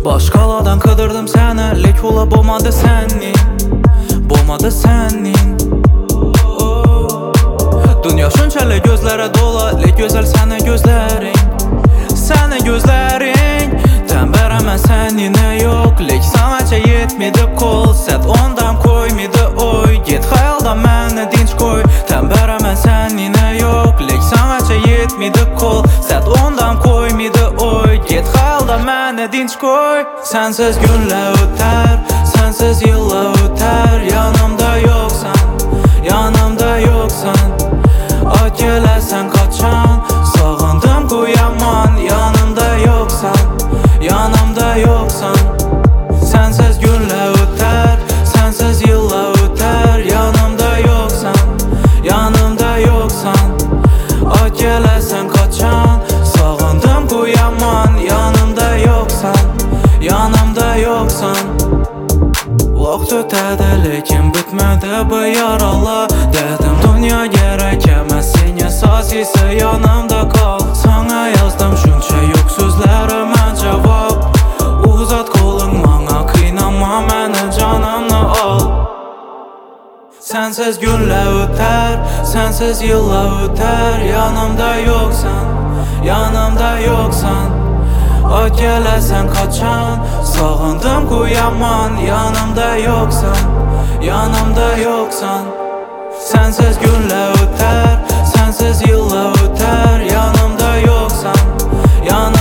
Başqalardan qıdırdım səni, lek ola bolmadı sənin. Bolmadı sənin. Dünya şunçəli gözlərə dola, lek gözəl səni gözlərin. Səni gözlərin. Təmbərəmən səninə yox, lek sənəcə yetmidi kol. Sət ondan koymidi oy, get xəyaldan mənə dinç koy. Təmbərəmən səninə yox, lek sənəcə yetmidi kol. Sət ondan koymidi oy, get xəyaldan mənə dinç koy. Sənsiz günlər ötər, sənsiz yıllar ötər. Yanımda yoxsan, yanımda yoxsan. At gələrsən qaçan, sağındım qoyaman. Yanımda yoxsan, yanımda yoxsan. Sənsiz günlər ötər, sənsiz yıllar ötər. Yanımda yoxsan, yanımda yoxsan. At gələrsən qaçan, sağındım qoyaman. Yanımda yoxsan, yanımda yoxsan. Vaxt ötədi, lekin bitmədi bu yaralar. Dedim dünya gerek eməz, sən əsasisi yanımda qal. Sana yazdım şunca yox sözlərə mən cavab. Uzat qolun mənə, qıynama məni, canımı al. Sənsiz günlər ötər, sənsiz yıllar ötər. Yanımda yoxsan, yanımda yoxsan. At gələrsən qaçan, sağındım qoyaman. Yanımda yoxsan, yanımda yoxsan. Sənsiz günlər ötər, sənsiz yıllar ötər. Yanımda yoxsan, yanımda